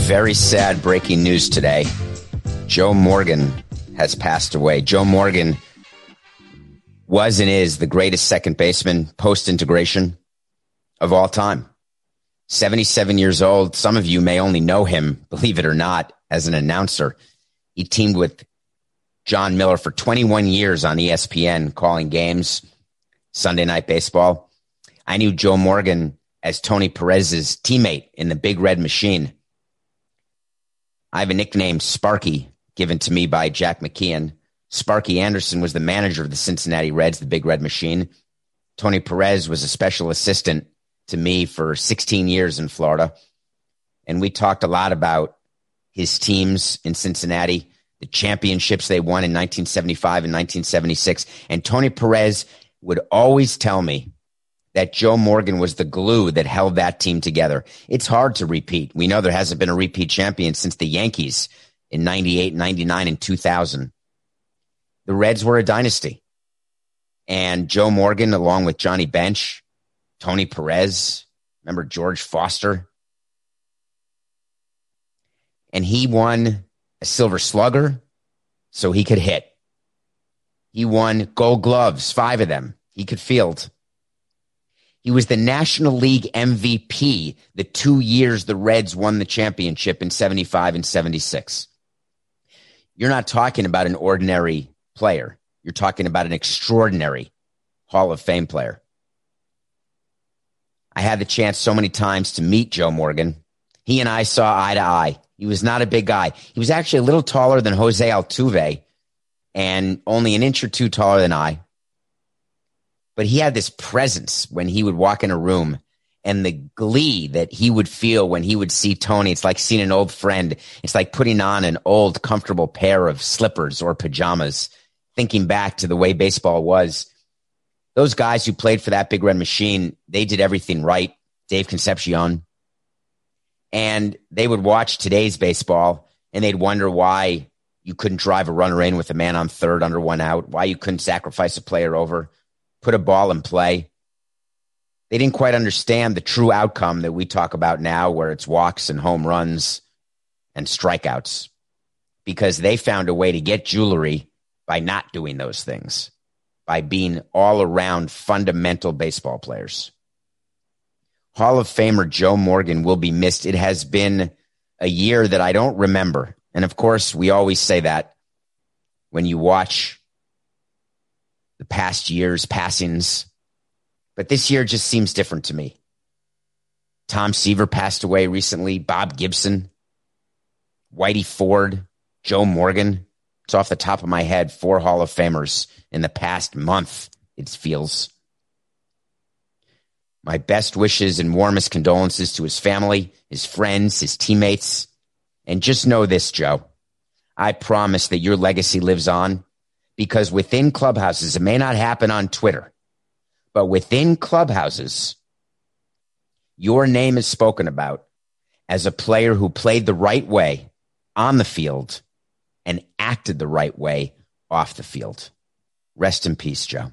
Very sad breaking news today. Joe Morgan has passed away. Joe Morgan was and is the greatest second baseman post-integration of all time. 77 years old. Some of you may only know him, believe it or not, as an announcer. He teamed with John Miller for 21 years on ESPN, calling games, Sunday Night Baseball. I knew Joe Morgan as Tony Perez's teammate in the Big Red Machine. I have a nickname, Sparky, given to me by Jack McKeon. Sparky Anderson was the manager of the Cincinnati Reds, the Big Red Machine. Tony Perez was a special assistant to me for 16 years in Florida. And we talked a lot about his teams in Cincinnati, the championships they won in 1975 and 1976. And Tony Perez would always tell me that Joe Morgan was the glue that held that team together. It's hard to repeat. We know there hasn't been a repeat champion since the Yankees in 98, 99, and 2000. The Reds were a dynasty. And Joe Morgan, along with Johnny Bench, Tony Perez, remember George Foster? And he won a Silver Slugger so he could hit. He won Gold Gloves, 5 of them. He could field. He was the National League MVP the 2 years the Reds won the championship in 75 and 76. You're not talking about an ordinary player. You're talking about an extraordinary Hall of Fame player. I had the chance so many times to meet Joe Morgan. He and I saw eye to eye. He was not a big guy. He was actually a little taller than Jose Altuve and only an inch or two taller than I. But he had this presence when he would walk in a room, and the glee that he would feel when he would see Tony. It's like seeing an old friend. It's like putting on an old, comfortable pair of slippers or pajamas, thinking back to the way baseball was. Those guys who played for that Big Red Machine, they did everything right. Dave Concepcion. And they would watch today's baseball, and they'd wonder why you couldn't drive a runner in with a man on third under 1 out, why you couldn't sacrifice a player over, put a ball in play. They didn't quite understand the true outcome that we talk about now, where it's walks and home runs and strikeouts, because they found a way to get jewelry by not doing those things, by being all-around fundamental baseball players. Hall of Famer Joe Morgan will be missed. It has been a year that I don't remember. And of course, we always say that when you watch the past year's passings. But this year just seems different to me. Tom Seaver passed away recently. Bob Gibson, Whitey Ford, Joe Morgan. It's off the top of my head, 4 Hall of Famers in the past month, it feels. My best wishes and warmest condolences to his family, his friends, his teammates. And just know this, Joe. I promise that your legacy lives on, because within clubhouses, it may not happen on Twitter, but within clubhouses, your name is spoken about as a player who played the right way on the field and acted the right way off the field. Rest in peace, Joe.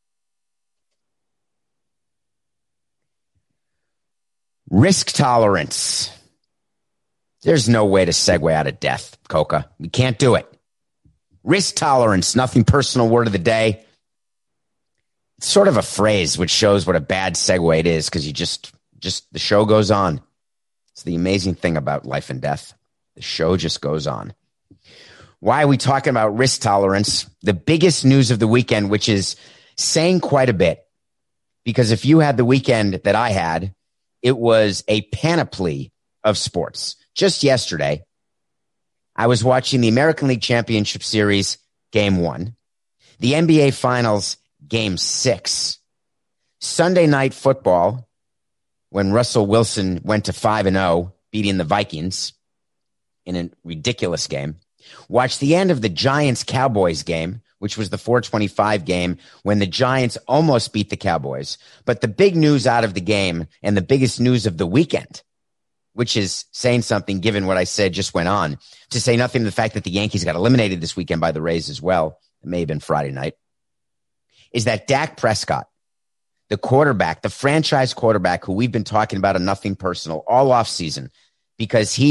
Risk tolerance. There's no way to segue out of death, Coca. We can't do it. Risk tolerance, nothing personal, word of the day. It's sort of a phrase which shows what a bad segue it is, because you just the show goes on. It's the amazing thing about life and death. The show just goes on. Why are we talking about risk tolerance? The biggest news of the weekend, which is saying quite a bit, because if you had the weekend that I had, it was a panoply of sports. Just yesterday, I was watching the American League Championship Series, Game 1, the NBA Finals, Game 6, Sunday Night Football, when Russell Wilson went to 5-0, beating the Vikings in a ridiculous game. Watch the end of the Giants-Cowboys game, which was the 4:25 game when the Giants almost beat the Cowboys. But the big news out of the game, and the biggest news of the weekend, which is saying something given what I said just went on, to say nothing of the fact that the Yankees got eliminated this weekend by the Rays as well, it may have been Friday night, is that Dak Prescott, the quarterback, the franchise quarterback who we've been talking about on Nothing Personal all offseason, because he and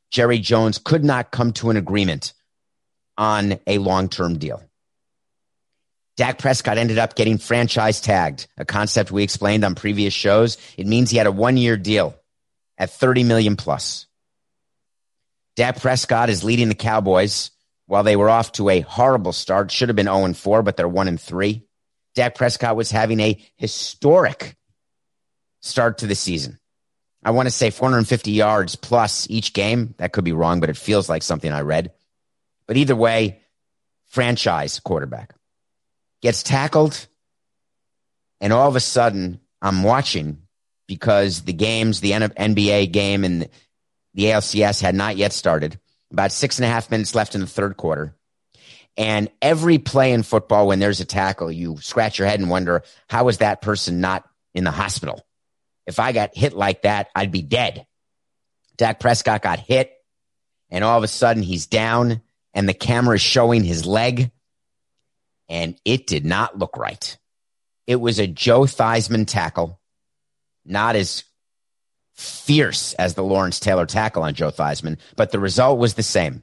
Jerry Jones could not come to an agreement on a long-term deal. Dak Prescott ended up getting franchise tagged, a concept we explained on previous shows. It means he had a 1-year deal at $30 million plus. Dak Prescott is leading the Cowboys while they were off to a horrible start. Should have been 0-4, but they're 1-3. Dak Prescott was having a historic start to the season. I want to say 450 yards plus each game. That could be wrong, but it feels like something I read. But either way, franchise quarterback gets tackled, and all of a sudden I'm watching because the games, the NBA game and the ALCS had not yet started. About 6.5 minutes left in the third quarter. And every play in football, when there's a tackle, you scratch your head and wonder, how is that person not in the hospital? If I got hit like that, I'd be dead. Dak Prescott got hit, and all of a sudden he's down, and the camera is showing his leg, and it did not look right. It was a Joe Theismann tackle, not as fierce as the Lawrence Taylor tackle on Joe Theismann, but the result was the same.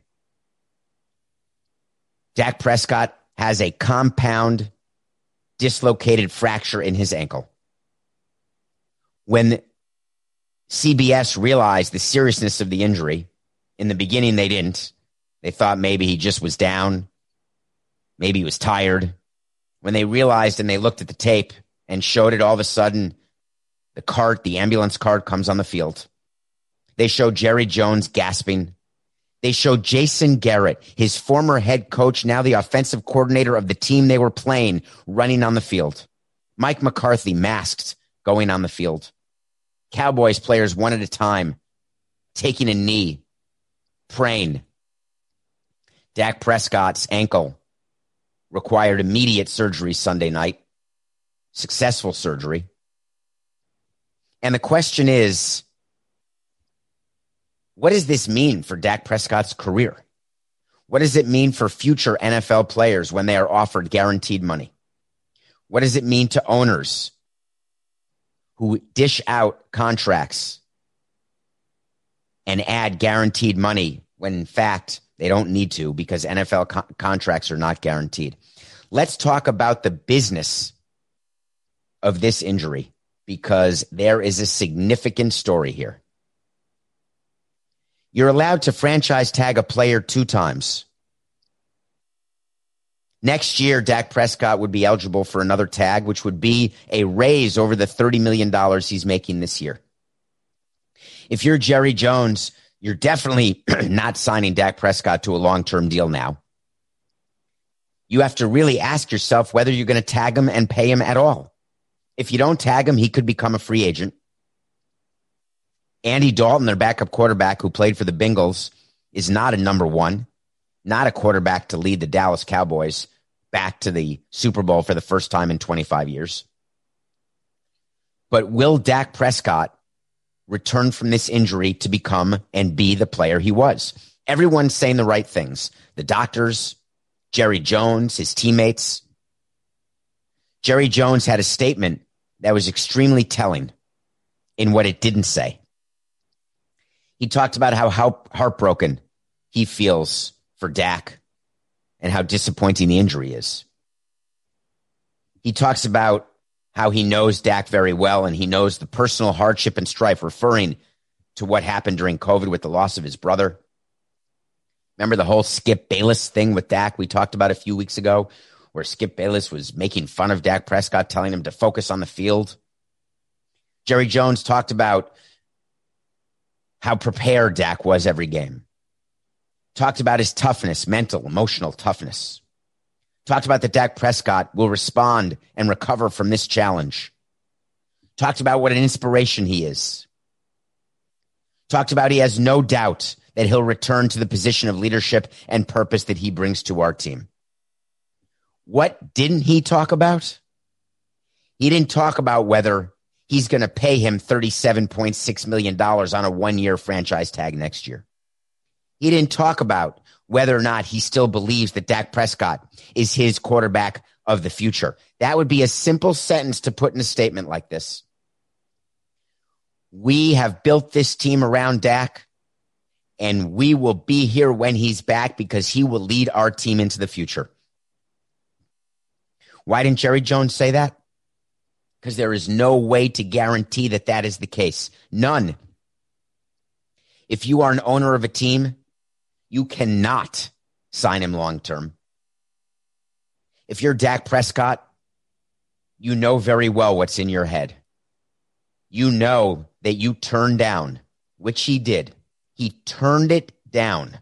Dak Prescott has a compound dislocated fracture in his ankle. When CBS realized the seriousness of the injury, in the beginning they didn't. They thought maybe he just was down. Maybe he was tired. When they realized and they looked at the tape and showed it, all of a sudden, the ambulance cart comes on the field. They showed Jerry Jones gasping. They showed Jason Garrett, his former head coach, now the offensive coordinator of the team they were playing, running on the field. Mike McCarthy masked, going on the field. Cowboys players one at a time, taking a knee, praying. Dak Prescott's ankle required immediate surgery Sunday night. Successful surgery. And the question is, what does this mean for Dak Prescott's career? What does it mean for future NFL players when they are offered guaranteed money? What does it mean to owners who dish out contracts and add guaranteed money when in fact they don't need to because NFL contracts are not guaranteed? Let's talk about the business of this injury because there is a significant story here. You're allowed to franchise tag a player 2 times. Next year, Dak Prescott would be eligible for another tag, which would be a raise over the $30 million he's making this year. If you're Jerry Jones, you're definitely not signing Dak Prescott to a long-term deal now. You have to really ask yourself whether you're going to tag him and pay him at all. If you don't tag him, he could become a free agent. Andy Dalton, their backup quarterback who played for the Bengals, is not a number one, not a quarterback to lead the Dallas Cowboys back to the Super Bowl for the first time in 25 years. But will Dak Prescott return from this injury to become and be the player he was? Everyone's saying the right things. The doctors, Jerry Jones, his teammates. Jerry Jones had a statement that was extremely telling in what it didn't say. He talked about how heartbroken he feels for Dak and how disappointing the injury is. He talks about how he knows Dak very well and he knows the personal hardship and strife, referring to what happened during COVID with the loss of his brother. Remember the whole Skip Bayless thing with Dak we talked about a few weeks ago, where Skip Bayless was making fun of Dak Prescott, telling him to focus on the field? Jerry Jones talked about how prepared Dak was every game. Talked about his toughness, mental, emotional toughness. Talked about that Dak Prescott will respond and recover from this challenge. Talked about what an inspiration he is. Talked about he has no doubt that he'll return to the position of leadership and purpose that he brings to our team. What didn't he talk about? He didn't talk about whether he's going to pay him $37.6 million on a 1-year franchise tag next year. He didn't talk about whether or not he still believes that Dak Prescott is his quarterback of the future. That would be a simple sentence to put in a statement like this. We have built this team around Dak, and we will be here when he's back because he will lead our team into the future. Why didn't Jerry Jones say that? Because there is no way to guarantee that that is the case. None. If you are an owner of a team, you cannot sign him long term. If you're Dak Prescott, you know very well what's in your head. You know that you turned down, which he did. He turned it down.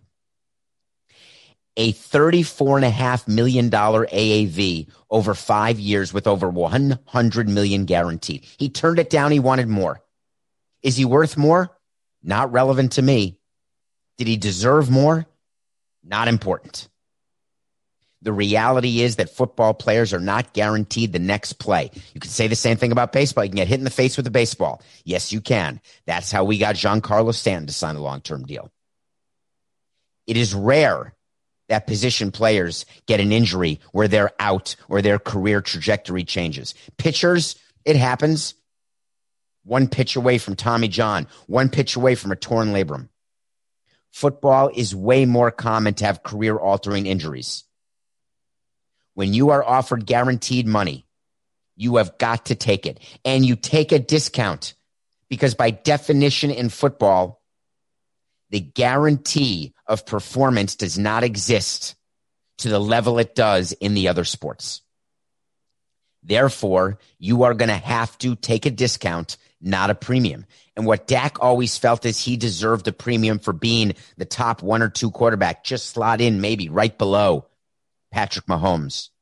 A $34.5 million AAV over 5 years with over $100 million guaranteed. He turned it down. He wanted more. Is he worth more? Not relevant to me. Did he deserve more? Not important. The reality is that football players are not guaranteed the next play. You can say the same thing about baseball. You can get hit in the face with a baseball. Yes, you can. That's how we got Giancarlo Stanton to sign a long-term deal. It is rare that position players get an injury where they're out or their career trajectory changes. Pitchers, it happens. One pitch away from Tommy John, one pitch away from a torn labrum. Football is way more common to have career-altering injuries. When you are offered guaranteed money, you have got to take it. And you take a discount because by definition in football, the guarantee of performance does not exist to the level it does in the other sports. Therefore, you are going to have to take a discount, not a premium. And what Dak always felt is he deserved a premium for being the top 1 or 2 quarterback, just slot in maybe right below Patrick Mahomes.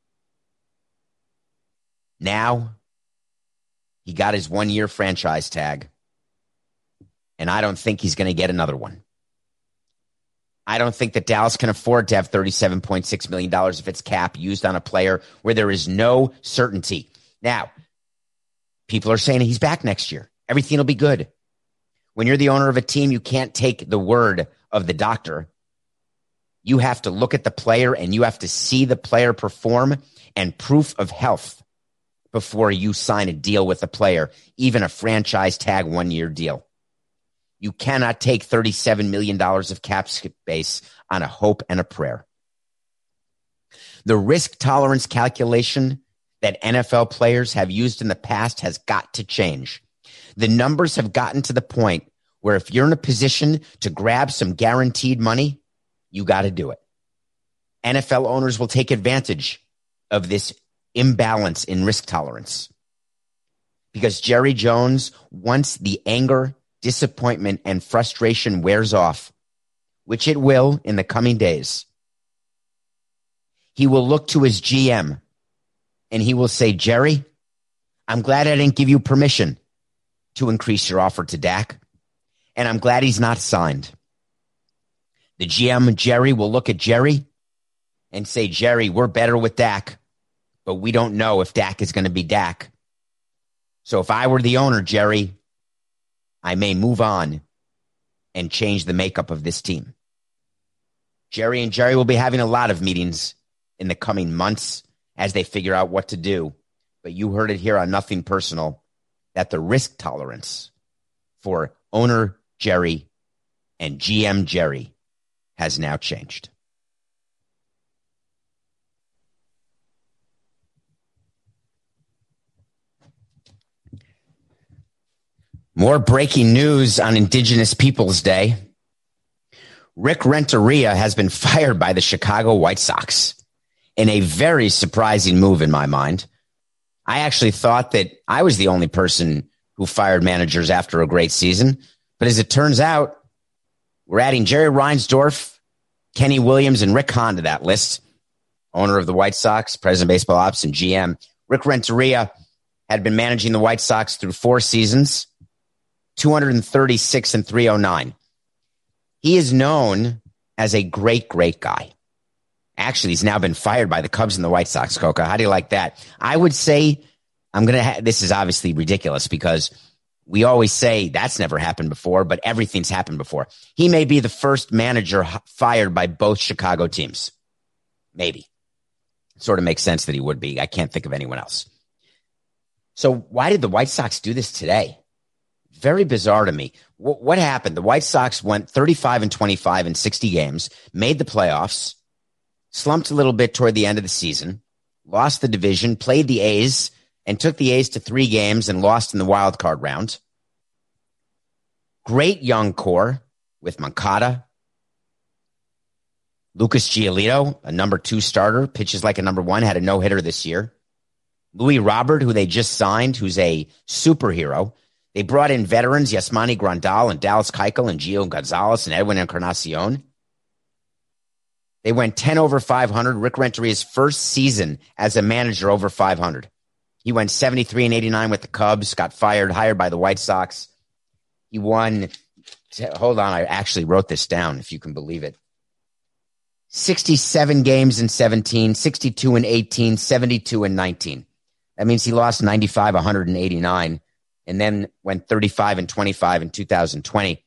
Now, he got his 1-year franchise tag, and I don't think he's going to get another one. I don't think that Dallas can afford to have $37.6 million if it's cap used on a player where there is no certainty. Now, people are saying he's back next year. Everything will be good. When you're the owner of a team, you can't take the word of the doctor. You have to look at the player and you have to see the player perform and proof of health before you sign a deal with a player, even a franchise tag 1-year deal. You cannot take $37 million of cap space on a hope and a prayer. The risk tolerance calculation that NFL players have used in the past has got to change. The numbers have gotten to the point where if you're in a position to grab some guaranteed money, you got to do it. NFL owners will take advantage of this imbalance in risk tolerance because Jerry Jones, once the anger, disappointment, and frustration wears off, which it will in the coming days, he will look to his GM and he will say, Jerry, I'm glad I didn't give you permission to increase your offer to Dak, and I'm glad he's not signed. The GM, Jerry, will look at Jerry and say, Jerry, we're better with Dak, but we don't know if Dak is going to be Dak. So if I were the owner, Jerry, I may move on and change the makeup of this team. Jerry and Jerry will be having a lot of meetings in the coming months as they figure out what to do. But you heard it here on Nothing Personal that the risk tolerance for owner Jerry and GM Jerry has now changed. More breaking news on Indigenous Peoples Day. Rick Renteria has been fired by the Chicago White Sox in a very surprising move in my mind. I actually thought that I was the only person who fired managers after a great season. But as it turns out, we're adding Jerry Reinsdorf, Kenny Williams, and Rick Hahn to that list. Owner of the White Sox, president of baseball ops, and GM. Rick Renteria had been managing the White Sox through 4 seasons, 236 and 309. He is known as a great, great guy. Actually, he's now been fired by the Cubs and the White Sox, Coca. How do you like that? I would say this is obviously ridiculous because we always say that's never happened before, but everything's happened before. He may be the first manager fired by both Chicago teams. Maybe. Sort of makes sense that he would be. I can't think of anyone else. So why did the White Sox do this today? Very bizarre to me. What happened? The White Sox went 35-25 in 60 games, made the playoffs, slumped a little bit toward the end of the season, lost the division, played the A's, and took the A's to 3 games and lost in the wild card round. Great young core with Moncada. Lucas Giolito, a number 2 starter, pitches like a number 1, had a no-hitter this year. Louis Robert, who they just signed, who's a superhero. They brought in veterans, Yasmani Grandal and Dallas Keuchel and Gio Gonzalez and Edwin Encarnacion. They went 10 over 500. Rick Renteria's first season as a manager over 500. He went 73-89 with the Cubs, got hired by the White Sox. He won, hold on, I actually wrote this down, if you can believe it. 67 games in 17, 62 in 18, 72 in 19. That means he lost 95, 189, and then went 35-25 in 2020.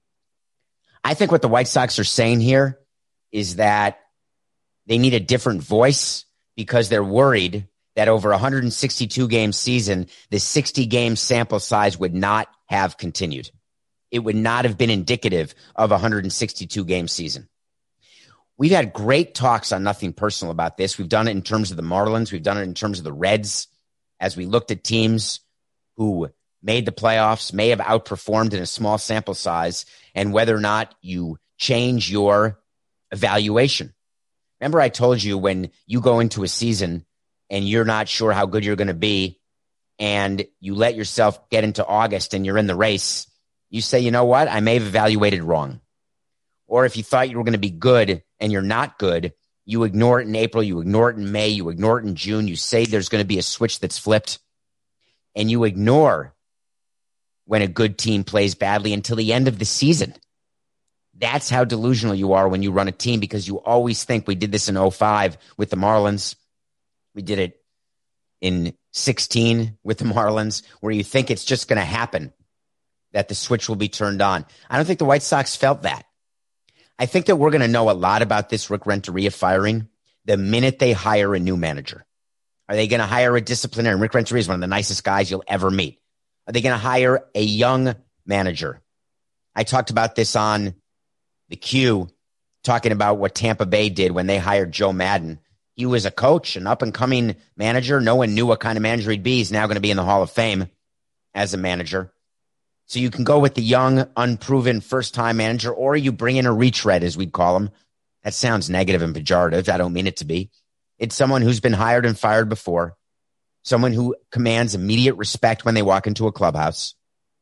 I think what the White Sox are saying here is that they need a different voice because they're worried that over 162 game season, the 60 game sample size would not have continued. It would not have been indicative of a 162 game season. We've had great talks on Nothing Personal about this. We've done it in terms of the Marlins. We've done it in terms of the Reds as we looked at teams who made the playoffs, may have outperformed in a small sample size, and whether or not you change your evaluation. Remember I told you when you go into a season and you're not sure how good you're going to be and you let yourself get into August and you're in the race, you say, you know what? I may have evaluated wrong. Or if you thought you were going to be good and you're not good, you ignore it in April, you ignore it in May, you ignore it in June. You say there's going to be a switch that's flipped and you ignore when a good team plays badly until the end of the season. That's how delusional you are when you run a team because you always think we did this in 05 with the Marlins. We did it in 16 with the Marlins where you think it's just going to happen, that the switch will be turned on. I don't think the White Sox felt that. I think that we're going to know a lot about this Rick Renteria firing the minute they hire a new manager. Are they going to hire a disciplinarian? Rick Renteria is one of the nicest guys you'll ever meet. Are they going to hire a young manager? I talked about this on the Q, talking about what Tampa Bay did when they hired Joe Madden. He was a coach, an up-and-coming manager. No one knew what kind of manager he'd be. He's now going to be in the Hall of Fame as a manager. So you can go with the young, unproven first-time manager, or you bring in a retread, as we'd call him. That sounds negative and pejorative. I don't mean it to be. It's someone who's been hired and fired before, someone who commands immediate respect when they walk into a clubhouse.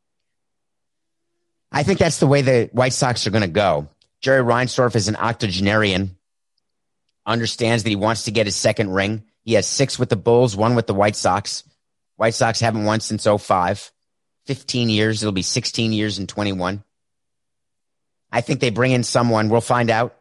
I think that's the way the White Sox are going to go. Jerry Reinsdorf is an octogenarian, understands that he wants to get his second ring. He has 6 with the Bulls, 1 with the White Sox. White Sox haven't won since 05. 15 years. It'll be 16 years in 21. I think they bring in someone, we'll find out,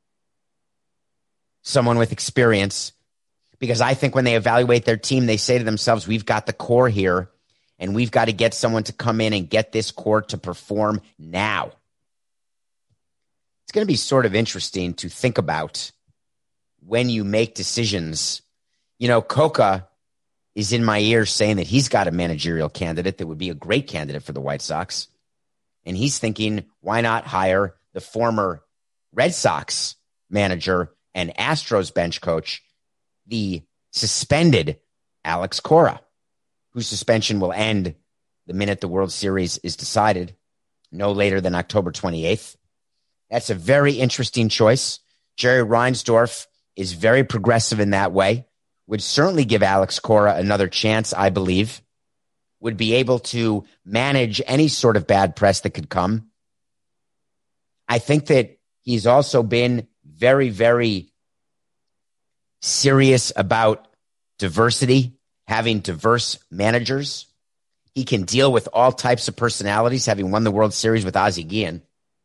someone with experience, because I think when they evaluate their team, they say to themselves, we've got the core here, and we've got to get someone to come in and get this core to perform now. It's going to be sort of interesting to think about when you make decisions. You know, Coca is in my ear saying that he's got a managerial candidate that would be a great candidate for the White Sox. And he's thinking, why not hire the former Red Sox manager and Astros bench coach, the suspended Alex Cora, whose suspension will end the minute the World Series is decided, no later than October 28th. That's a very interesting choice. Jerry Reinsdorf is very progressive in that way, would certainly give Alex Cora another chance, I believe, would be able to manage any sort of bad press that could come. I think that he's also been very, very serious about diversity, having diverse managers. He can deal with all types of personalities, having won the World Series with Ozzie Guillen.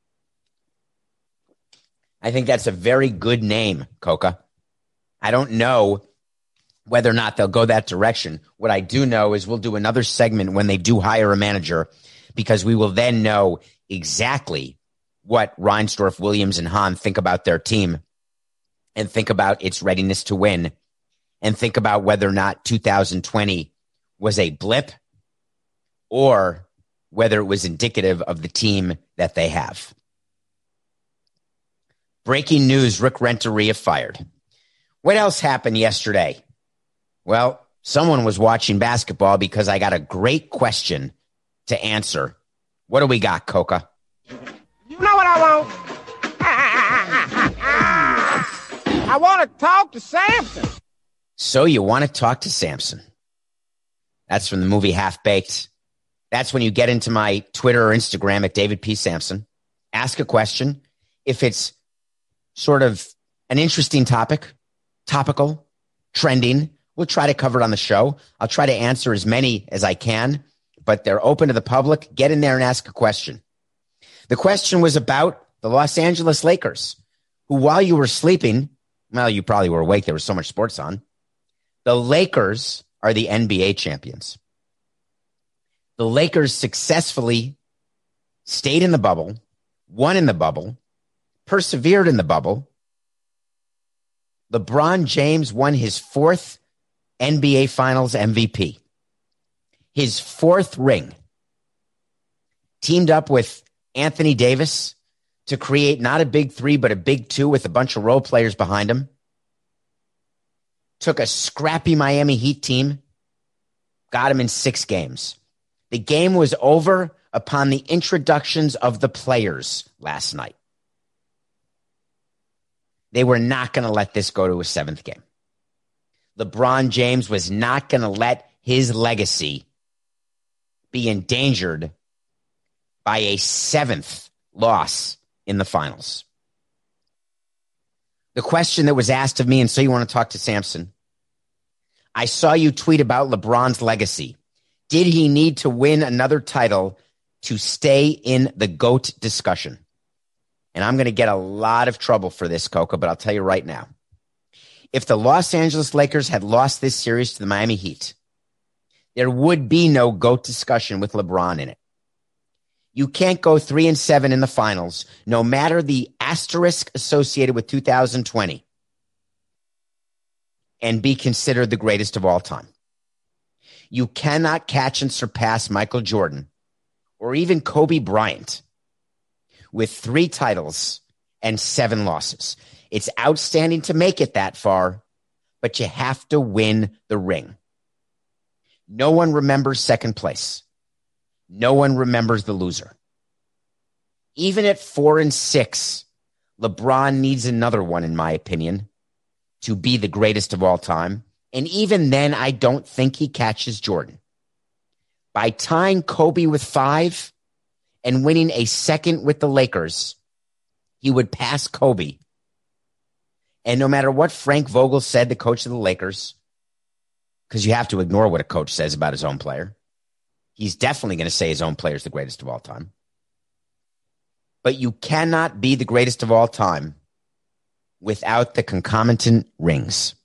I think that's a very good name, Coca. I don't know whether or not they'll go that direction. What I do know is we'll do another segment when they do hire a manager, because we will then know exactly what Reinsdorf, Williams, and Hahn think about their team and think about its readiness to win and think about whether or not 2020 was a blip or whether it was indicative of the team that they have. Breaking news, Rick Renteria fired. What else happened yesterday? Well, someone was watching basketball because I got a great question to answer. What do we got, Coca? You know what I want? I want to talk to Samson. So you want to talk to Samson. That's from the movie Half Baked. That's when you get into my Twitter or Instagram at David P. Samson. Ask a question. If it's sort of an interesting topic, topical, trending, we'll try to cover it on the show. I'll try to answer as many as I can, but they're open to the public. Get in there and ask a question. The question was about the Los Angeles Lakers, who, while you were sleeping, well, you probably were awake. There was so much sports on. The Lakers are the NBA champions. The Lakers successfully stayed in the bubble, won in the bubble, persevered in the bubble. LeBron James won his fourth NBA Finals MVP, his fourth ring. Teamed up with Anthony Davis to create not a big three, but a big two with a bunch of role players behind him. Took a scrappy Miami Heat team, got him in 6 games. The game was over upon the introductions of the players last night. They were not going to let this go to a 7th game. LeBron James was not going to let his legacy be endangered by a 7th loss in the finals. The question that was asked of me, and so you want to talk to Samson, I saw you tweet about LeBron's legacy. Did he need to win another title to stay in the GOAT discussion? And I'm going to get a lot of trouble for this, Coca, but I'll tell you right now. If the Los Angeles Lakers had lost this series to the Miami Heat, there would be no GOAT discussion with LeBron in it. You can't go 3-7 in the finals, no matter the asterisk associated with 2020, and be considered the greatest of all time. You cannot catch and surpass Michael Jordan or even Kobe Bryant with 3 titles and 7 losses. It's outstanding to make it that far, but you have to win the ring. No one remembers second place. No one remembers the loser. Even at 4-6, LeBron needs another one, in my opinion, to be the greatest of all time. And even then, I don't think he catches Jordan. By tying Kobe with 5 and winning a 2nd with the Lakers, he would pass Kobe. And no matter what Frank Vogel said, the coach of the Lakers, because you have to ignore what a coach says about his own player, he's definitely going to say his own player is the greatest of all time. But you cannot be the greatest of all time without the concomitant rings.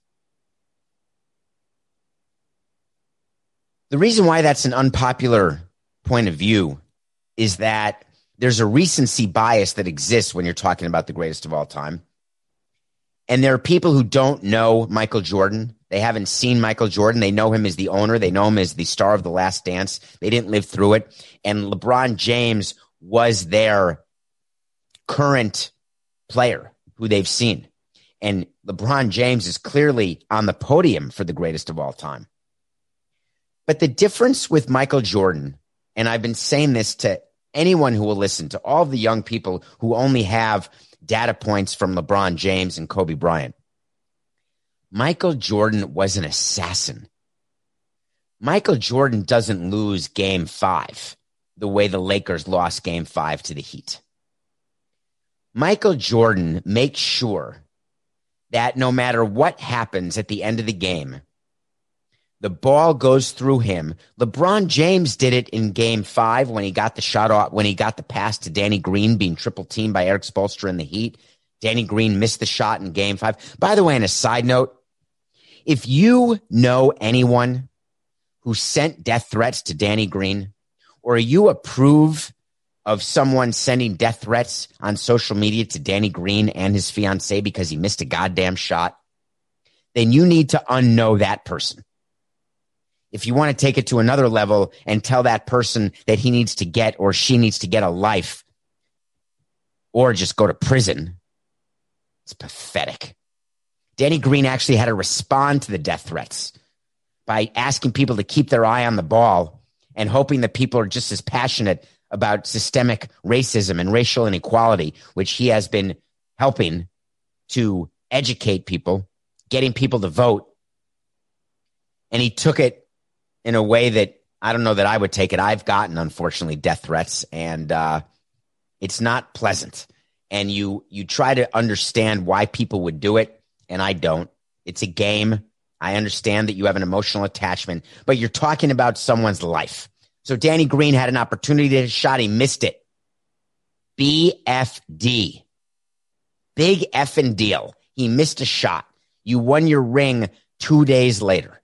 The reason why that's an unpopular point of view is that there's a recency bias that exists when you're talking about the greatest of all time. And there are people who don't know Michael Jordan. They haven't seen Michael Jordan. They know him as the owner. They know him as the star of The Last Dance. They didn't live through it. And LeBron James was their current player who they've seen. And LeBron James is clearly on the podium for the greatest of all time. But the difference with Michael Jordan, and I've been saying this to anyone who will listen, to all the young people who only have data points from LeBron James and Kobe Bryant. Michael Jordan was an assassin. Michael Jordan doesn't lose Game 5 the way the Lakers lost Game 5 to the Heat. Michael Jordan makes sure that no matter what happens at the end of the game, the ball goes through him. LeBron James did it in Game 5 when he got the shot off, when he got the pass to Danny Green being triple teamed by Eric Spoelstra in the Heat. Danny Green missed the shot in Game 5. By the way, on a side note, if you know anyone who sent death threats to Danny Green, or you approve of someone sending death threats on social media to Danny Green and his fiancée because he missed a goddamn shot, then you need to unknow that person. If you want to take it to another level and tell that person that he needs to get or she needs to get a life or just go to prison, it's pathetic. Danny Green actually had to respond to the death threats by asking people to keep their eye on the ball and hoping that people are just as passionate about systemic racism and racial inequality, which he has been helping to educate people, getting people to vote. And he took it in a way that I don't know that I would take it. I've gotten, unfortunately, death threats, and it's not pleasant. And you try to understand why people would do it, and I don't. It's a game. I understand that you have an emotional attachment, but you're talking about someone's life. So Danny Green had an opportunity to hit a shot. He missed it. BFD. Big effing deal. He missed a shot. You won your ring 2 days later.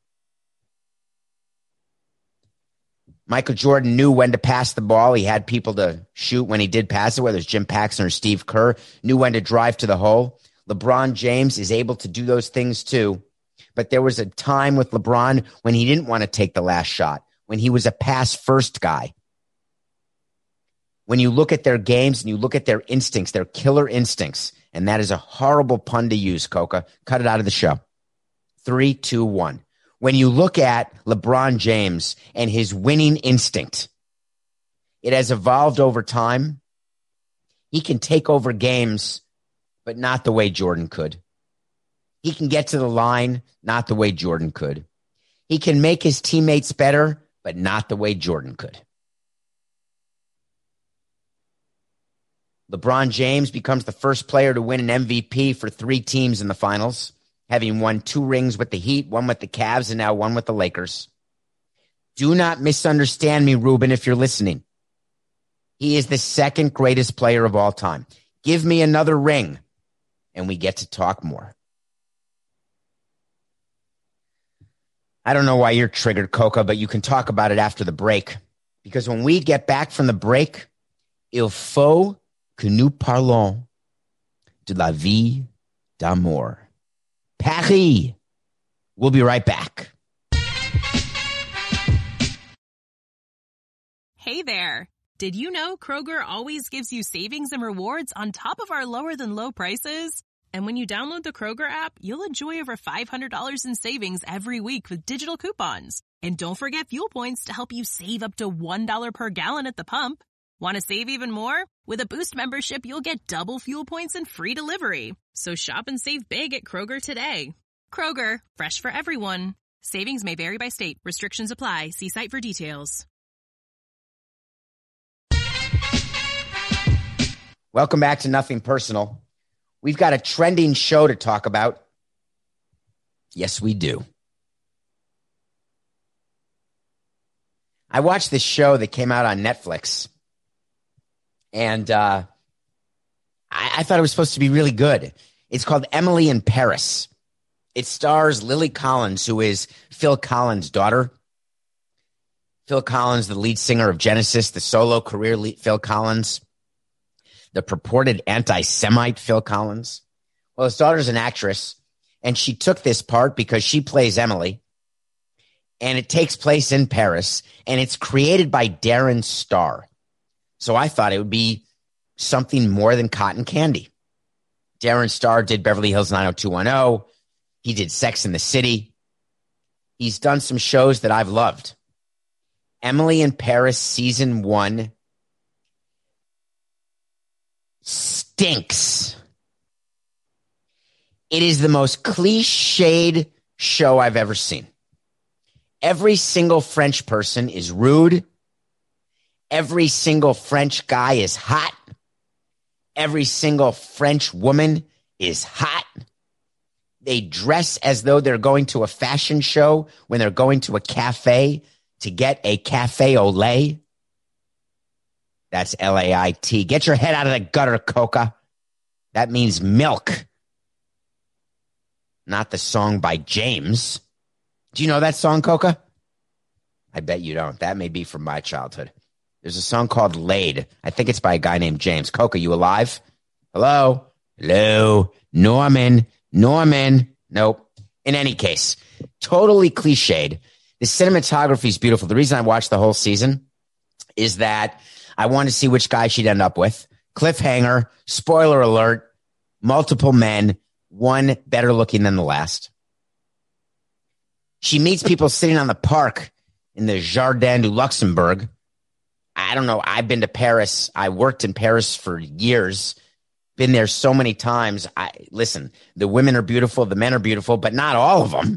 Michael Jordan knew when to pass the ball. He had people to shoot when he did pass it, whether it's Jim Paxson or Steve Kerr, knew when to drive to the hole. LeBron James is able to do those things too. But there was a time with LeBron when he didn't want to take the last shot, when he was a pass-first guy. When you look at their games and you look at their instincts, their killer instincts, and that is a horrible pun to use, Coca. Cut it out of the show. 3, 2, 1. When you look at LeBron James and his winning instinct, it has evolved over time. He can take over games, but not the way Jordan could. He can get to the line, not the way Jordan could. He can make his teammates better, but not the way Jordan could. LeBron James becomes the first player to win an MVP for 3 teams in the finals, having won 2 rings with the Heat, 1 with the Cavs, and now 1 with the Lakers. Do not misunderstand me, Ruben, if you're listening. He is the second greatest player of all time. Give me another ring, and we get to talk more. I don't know why you're triggered, Coca, but you can talk about it after the break. Because when we get back from the break, il faut que nous parlons de la vie d'amour. Paris. We'll be right back. Hey there. Did you know Kroger always gives you savings and rewards on top of our lower than low prices? And when you download the Kroger app, you'll enjoy over $500 in savings every week with digital coupons. And don't forget fuel points to help you save up to $1 per gallon at the pump. Want to save even more? With a Boost membership, you'll get double fuel points and free delivery. So shop and save big at Kroger today. Kroger, fresh for everyone. Savings may vary by state. Restrictions apply. See site for details. Welcome back to Nothing Personal. We've got a trending show to talk about. Yes, we do. I watched this show that came out on Netflix, and I thought it was supposed to be really good. It's called Emily in Paris. It stars Lily Collins, who is Phil Collins' daughter. Phil Collins, the lead singer of Genesis, the solo career Phil Collins, the purported anti-Semite Phil Collins. Well, his daughter's an actress, and she took this part because she plays Emily, and it takes place in Paris, and it's created by Darren Star. So I thought it would be something more than cotton candy. Darren Star did Beverly Hills 90210. He did Sex and the City. He's done some shows that I've loved. Emily in Paris season 1 stinks. It is the most cliched show I've ever seen. Every single French person is rude. Every single French guy is hot. Every single French woman is hot. They dress as though they're going to a fashion show when they're going to a cafe to get a cafe au lait. That's L-A-I-T. Get your head out of the gutter, Coca. That means milk. Not the song by James. Do you know that song, Coca? I bet you don't. That may be from my childhood. There's a song called Laid. I think it's by a guy named James. Coca, you alive? Hello? Hello? Norman? Nope. In any case, totally cliched. The cinematography is beautiful. The reason I watched the whole season is that I wanted to see which guy she'd end up with. Cliffhanger, spoiler alert, multiple men, one better looking than the last. She meets people sitting on the park in the Jardin du Luxembourg. I don't know. I've been to Paris. I worked in Paris for years. Been there so many times. Listen, the women are beautiful. The men are beautiful, but not all of them.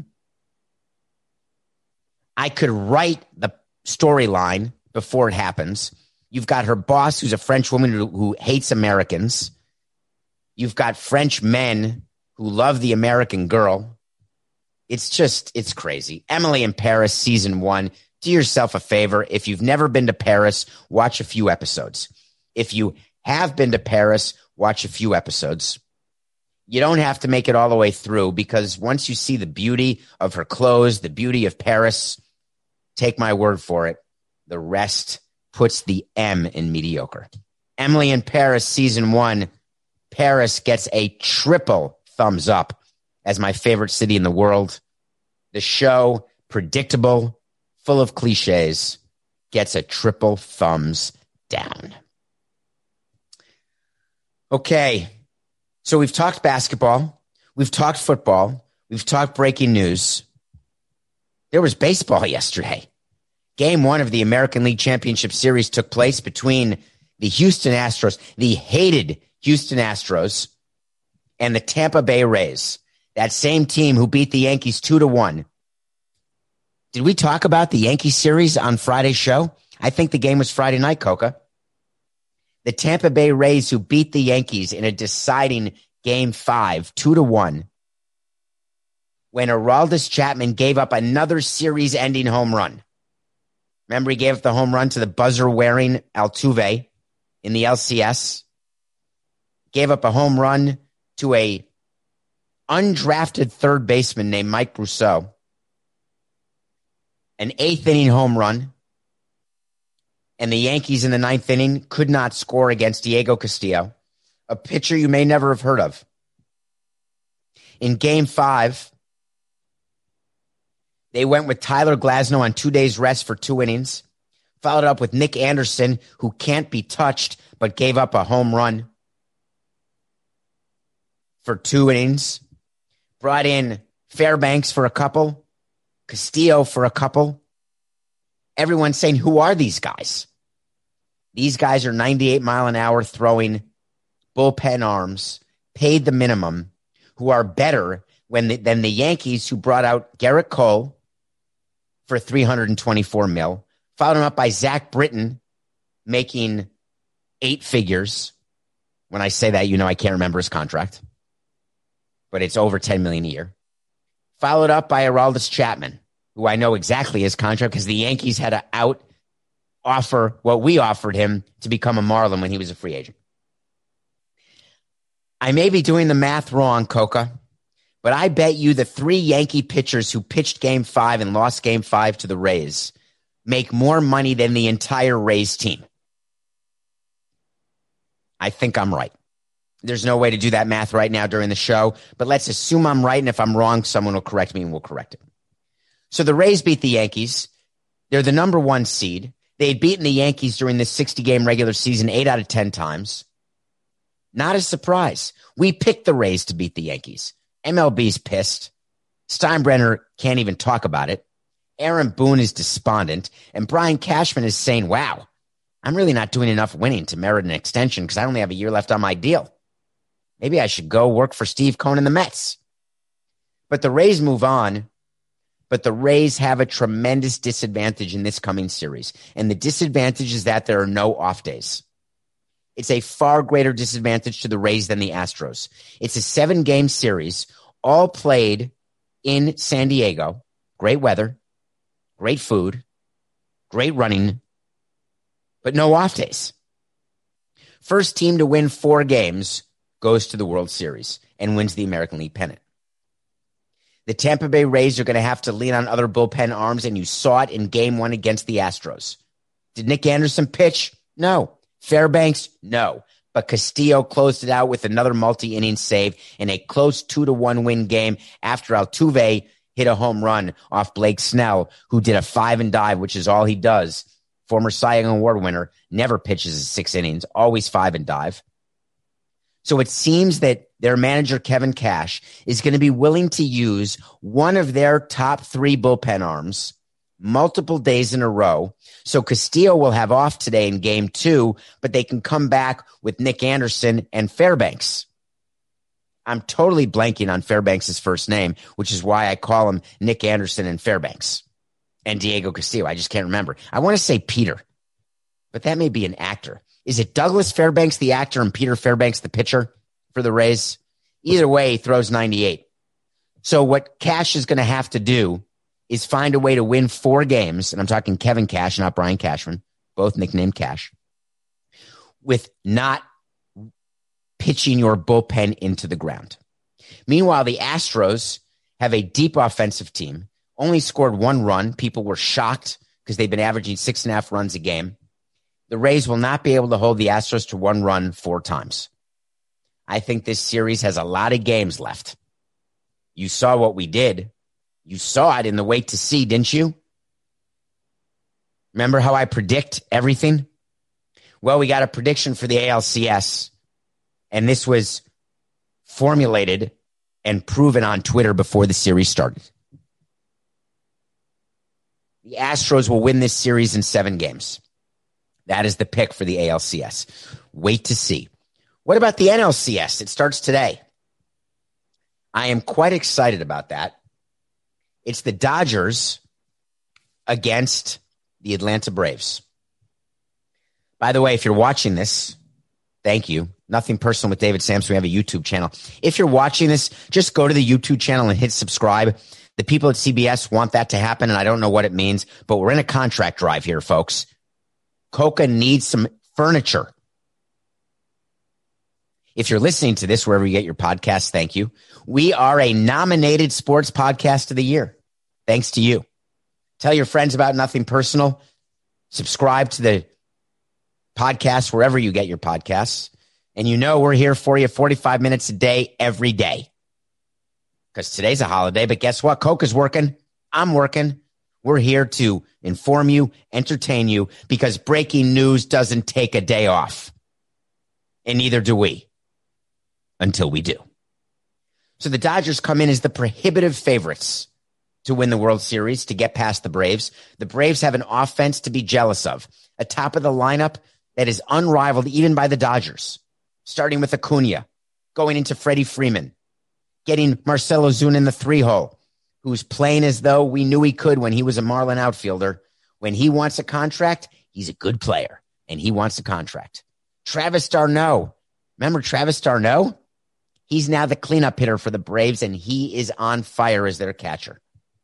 I could write the storyline before it happens. You've got her boss, who's a French woman who hates Americans. You've got French men who love the American girl. It's crazy. Emily in Paris, season 1. Do yourself a favor. If you've never been to Paris, watch a few episodes. If you have been to Paris, watch a few episodes. You don't have to make it all the way through, because once you see the beauty of her clothes, the beauty of Paris, take my word for it, the rest puts the M in mediocre. Emily in Paris, season 1. Paris gets a triple thumbs up as my favorite city in the world. The show, predictable, full of cliches, gets a triple thumbs down. Okay, so we've talked basketball, we've talked football, we've talked breaking news. There was baseball yesterday. Game 1 of the American League Championship Series took place between the Houston Astros, the hated Houston Astros, and the Tampa Bay Rays, that same team who beat the Yankees 2-1. Did we talk about the Yankee series on Friday's show? I think the game was Friday night, Coca. The Tampa Bay Rays, who beat the Yankees in a deciding Game 5, 2-1, when Aroldis Chapman gave up another series-ending home run. Remember, he gave up the home run to the buzzer-wearing Altuve in the LCS. Gave up a home run to a undrafted third baseman named Mike Brousseau. An 8th-inning home run. And the Yankees in the 9th inning could not score against Diego Castillo, a pitcher you may never have heard of. In Game 5, they went with Tyler Glasnow on 2 days rest for 2 innings, followed up with Nick Anderson, who can't be touched, but gave up a home run for 2 innings, brought in Fairbanks for a couple, Castillo for a couple. Everyone's saying, who are these guys? These guys are 98-mile-an-hour throwing bullpen arms, paid the minimum, who are better than the Yankees, who brought out Garrett Cole for $324 million, followed him up by Zach Britton, making 8 figures. When I say that, I can't remember his contract, but it's over $10 million a year. Followed up by Aroldis Chapman, who I know exactly his contract, because the Yankees had to offer what we offered him to become a Marlin when he was a free agent. I may be doing the math wrong, Coca, but I bet you the 3 Yankee pitchers who pitched Game 5 and lost Game 5 to the Rays make more money than the entire Rays team. I think I'm right. There's no way to do that math right now during the show, but let's assume I'm right, and if I'm wrong, someone will correct me and we'll correct it. So the Rays beat the Yankees. They're the number 1 seed. They had beaten the Yankees during this 60-game regular season 8 out of 10 times. Not a surprise. We picked the Rays to beat the Yankees. MLB's pissed. Steinbrenner can't even talk about it. Aaron Boone is despondent. And Brian Cashman is saying, wow, I'm really not doing enough winning to merit an extension because I only have a year left on my deal. Maybe I should go work for Steve Cohen and the Mets. But the Rays move on. But the Rays have a tremendous disadvantage in this coming series. And the disadvantage is that there are no off days. It's a far greater disadvantage to the Rays than the Astros. It's a 7-game series, all played in San Diego. Great weather, great food, great running, but no off days. First team to win 4 games goes to the World Series and wins the American League pennant. The Tampa Bay Rays are going to have to lean on other bullpen arms, and you saw it in Game 1 against the Astros. Did Nick Anderson pitch? No. Fairbanks? No. But Castillo closed it out with another multi-inning save in a close 2-1 win game after Altuve hit a home run off Blake Snell, who did a 5 and dive, which is all he does. Former Cy Young Award winner, never pitches 6 innings, always 5 and dive. So it seems that their manager, Kevin Cash, is going to be willing to use one of their top 3 bullpen arms multiple days in a row. So Castillo will have off today in game 2, but they can come back with Nick Anderson and Fairbanks. I'm totally blanking on Fairbanks' first name, which is why I call him Nick Anderson and Fairbanks and Diego Castillo. I just can't remember. I want to say Peter, but that may be an actor. Is it Douglas Fairbanks, the actor, and Peter Fairbanks, the pitcher for the Rays? Either way, he throws 98. So what Cash is going to have to do is find a way to win 4 games, and I'm talking Kevin Cash, not Brian Cashman, both nicknamed Cash, with not pitching your bullpen into the ground. Meanwhile, the Astros have a deep offensive team, only scored 1 run. People were shocked because they've been averaging 6.5 runs a game. The Rays will not be able to hold the Astros to 1 run 4 times. I think this series has a lot of games left. You saw what we did. You saw it in the wait to see, didn't you? Remember how I predict everything? Well, we got a prediction for the ALCS, and this was formulated and proven on Twitter before the series started. The Astros will win this series in 7 games. That is the pick for the ALCS. Wait to see. What about the NLCS? It starts today. I am quite excited about that. It's the Dodgers against the Atlanta Braves. By the way, if you're watching this, thank you. Nothing Personal with David Samson. We have a YouTube channel. If you're watching this, just go to the YouTube channel and hit subscribe. The people at CBS want that to happen, and I don't know what it means, but we're in a contract drive here, folks. Coca needs some furniture. If you're listening to this wherever you get your podcasts, thank you. We are a nominated sports podcast of the year. Thanks to you. Tell your friends about Nothing Personal. Subscribe to the podcast wherever you get your podcasts. And you know we're here for you 45 minutes a day, every day. Because today's a holiday, but guess what? Coca's working. I'm working. We're here to inform you, entertain you, because breaking news doesn't take a day off. And neither do we. Until we do. So the Dodgers come in as the prohibitive favorites to win the World Series, to get past the Braves. The Braves have an offense to be jealous of. A top of the lineup that is unrivaled even by the Dodgers. Starting with Acuna, going into Freddie Freeman, getting Marcell Ozuna in the 3-hole, who's playing as though we knew he could when he was a Marlin outfielder. When he wants a contract, he's a good player, and he wants a contract. Travis d'Arnaud. Remember Travis d'Arnaud? He's now the cleanup hitter for the Braves, and he is on fire as their catcher.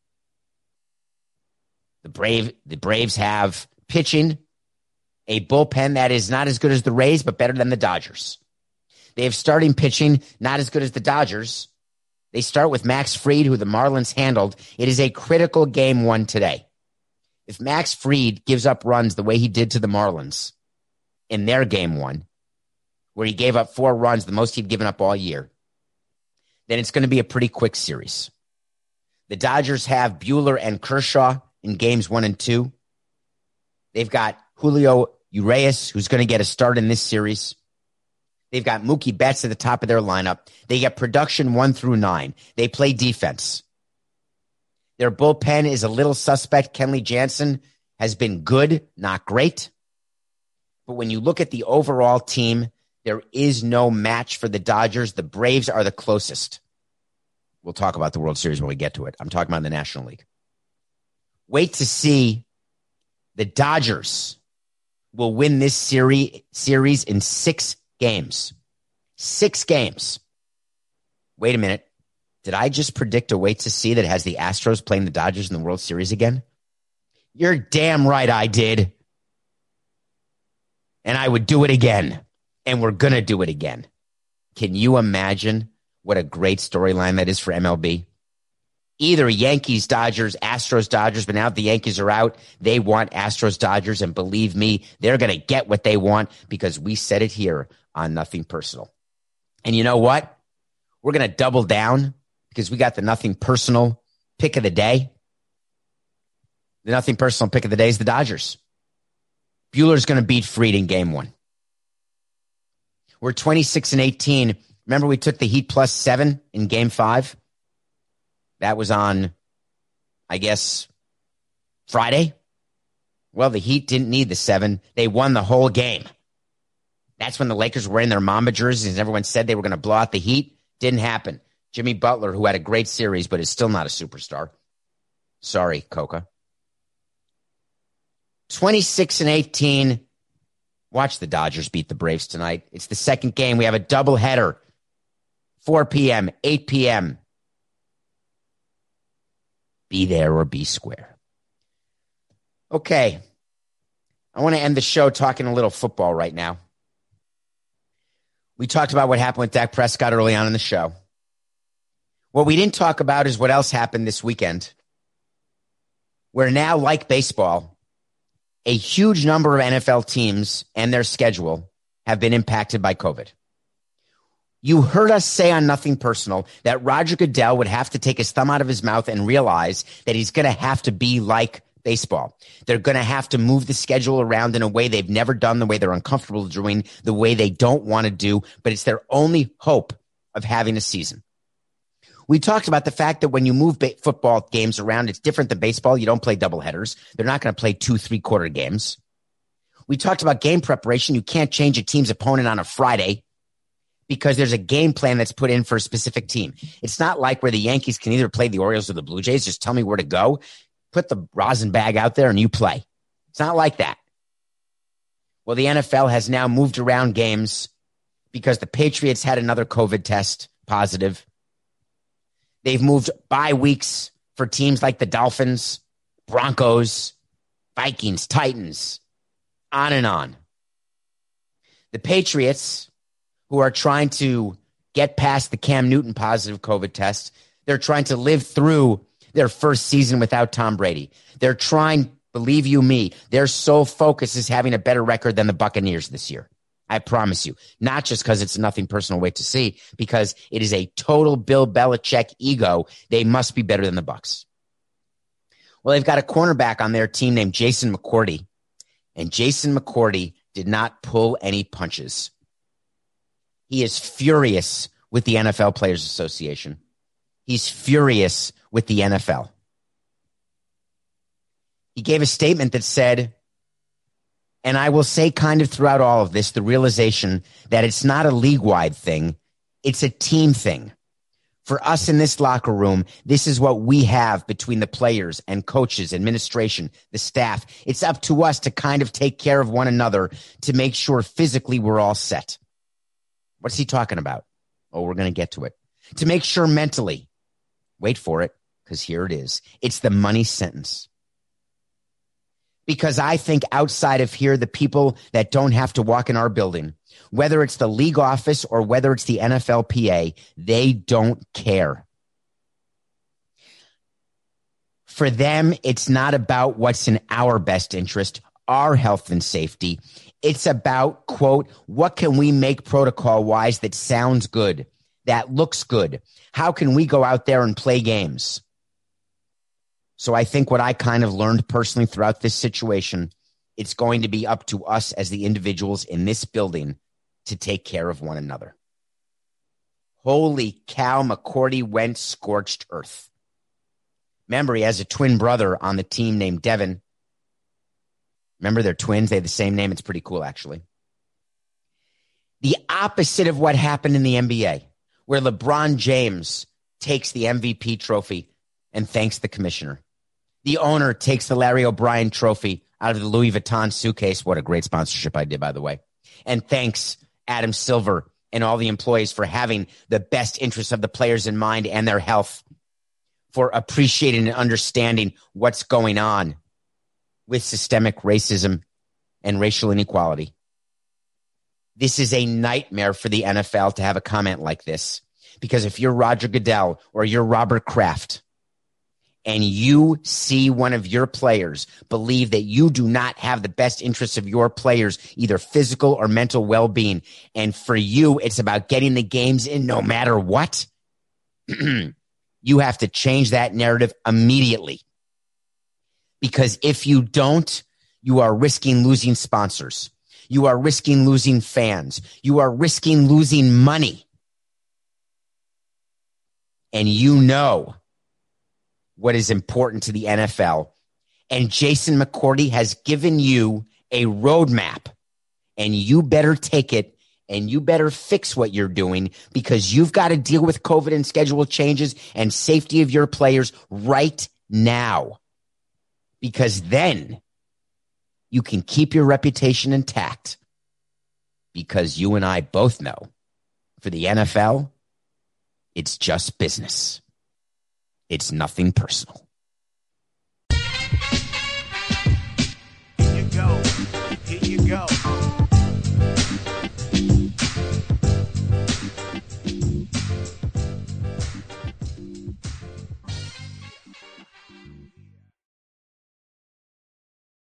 The Braves have pitching, a bullpen that is not as good as the Rays, but better than the Dodgers. They have starting pitching, not as good as the Dodgers. They start with Max Fried, who the Marlins handled. It is a critical game 1 today. If Max Fried gives up runs the way he did to the Marlins in their game 1, where he gave up 4 runs, the most he'd given up all year, then it's going to be a pretty quick series. The Dodgers have Buehler and Kershaw in games 1 and 2. They've got Julio Urias, who's going to get a start in this series. They've got Mookie Betts at the top of their lineup. They get production 1 through 9. They play defense. Their bullpen is a little suspect. Kenley Jansen has been good, not great. But when you look at the overall team, there is no match for the Dodgers. The Braves are the closest. We'll talk about the World Series when we get to it. I'm talking about the National League. Wait to see. The Dodgers will win this series in 6 games. 6 games. Wait a minute. Did I just predict a wait to see that has the Astros playing the Dodgers in the World Series again? You're damn right I did. And I would do it again. And we're going to do it again. Can you imagine what a great storyline that is for MLB? Either Yankees, Dodgers, Astros, Dodgers, but now the Yankees are out. They want Astros, Dodgers, and believe me, they're going to get what they want because we said it here on Nothing Personal. And you know what? We're going to double down because we got the Nothing Personal pick of the day. The nothing personal pick of the day is the Dodgers. Buehler's going to beat Fried in game 1. We're 26-18. Remember we took the Heat +7 in game 5? That was on, I guess, Friday. Well, the Heat didn't need the 7. They won the whole game. That's when the Lakers were wearing their Mamba jerseys and everyone said they were going to blow out the Heat. Didn't happen. Jimmy Butler, who had a great series but is still not a superstar. Sorry, Coca. 26-18. Watch the Dodgers beat the Braves tonight. It's the second game. We have a doubleheader. 4 p.m., 8 p.m. Be there or be square. Okay. I want to end the show talking a little football right now. We talked about what happened with Dak Prescott early on in the show. What we didn't talk about is what else happened this weekend. Where now, like baseball, a huge number of NFL teams and their schedule have been impacted by COVID. You heard us say on Nothing Personal that Roger Goodell would have to take his thumb out of his mouth and realize that he's going to have to be like baseball. They're going to have to move the schedule around in a way they've never done, the way they're uncomfortable doing, the way they don't want to do, but it's their only hope of having a season. We talked about the fact that when you move football games around, it's different than baseball. You don't play doubleheaders. They're not going to play 2 3-quarter games. We talked about game preparation. You can't change a team's opponent on a Friday because there's a game plan that's put in for a specific team. It's not like where the Yankees can either play the Orioles or the Blue Jays. Just tell me where to go. Put the rosin bag out there and you play. It's not like that. Well, the NFL has now moved around games because the Patriots had another COVID test positive. They've moved bye weeks for teams like the Dolphins, Broncos, Vikings, Titans, on and on. The Patriots, who are trying to get past the Cam Newton positive COVID test, they're trying to live through their first season without Tom Brady. They're trying, believe you me, their sole focus is having a better record than the Buccaneers this year. I promise you, not just because it's a Nothing Personal wait to see, because it is a total Bill Belichick ego. They must be better than the Bucs. Well, they've got a cornerback on their team named Jason McCourty, and Jason McCourty did not pull any punches. He is furious with the NFL Players Association. He's furious with the NFL. He gave a statement that said, and I will say kind of throughout all of this, the realization that it's not a league-wide thing. It's a team thing. For us in this locker room, this is what we have between the players and coaches, administration, the staff. It's up to us to kind of take care of one another to make sure physically we're all set. What's he talking about? Oh, we're going to get to it. To make sure mentally. Wait for it, because here it is. It's the money sentence. Because I think outside of here, the people that don't have to walk in our building, whether it's the league office or whether it's the NFLPA, they don't care. For them, it's not about what's in our best interest, our health and safety. It's about, quote, what can we make protocol-wise that sounds good, that looks good? How can we go out there and play games? So I think what I kind of learned personally throughout this situation, it's going to be up to us as the individuals in this building to take care of one another. Holy cow, McCourty went scorched earth. Remember, he has a twin brother on the team named Devin. Remember, they're twins. They have the same name. It's pretty cool, actually. The opposite of what happened in the NBA, where LeBron James takes the MVP trophy and thanks the commissioner. The owner takes the Larry O'Brien trophy out of the Louis Vuitton suitcase. What a great sponsorship I did, by the way. And thanks Adam Silver and all the employees for having the best interests of the players in mind and their health, for appreciating and understanding what's going on with systemic racism and racial inequality. This is a nightmare for the NFL to have a comment like this, because if you're Roger Goodell or you're Robert Kraft, and you see one of your players believe that you do not have the best interests of your players, either physical or mental well-being, and for you, it's about getting the games in no matter what, You have to change that narrative immediately. Because if you don't, you are risking losing sponsors. You are risking losing fans. You are risking losing money. And you know what is important to the NFL. And Jason McCourty has given you a roadmap. And you better take it and you better fix what you're doing, because you've got to deal with COVID and schedule changes and safety of your players right now. Because then you can keep your reputation intact, because you and I both know for the NFL, it's just business. It's nothing personal. Here you go. Here you go.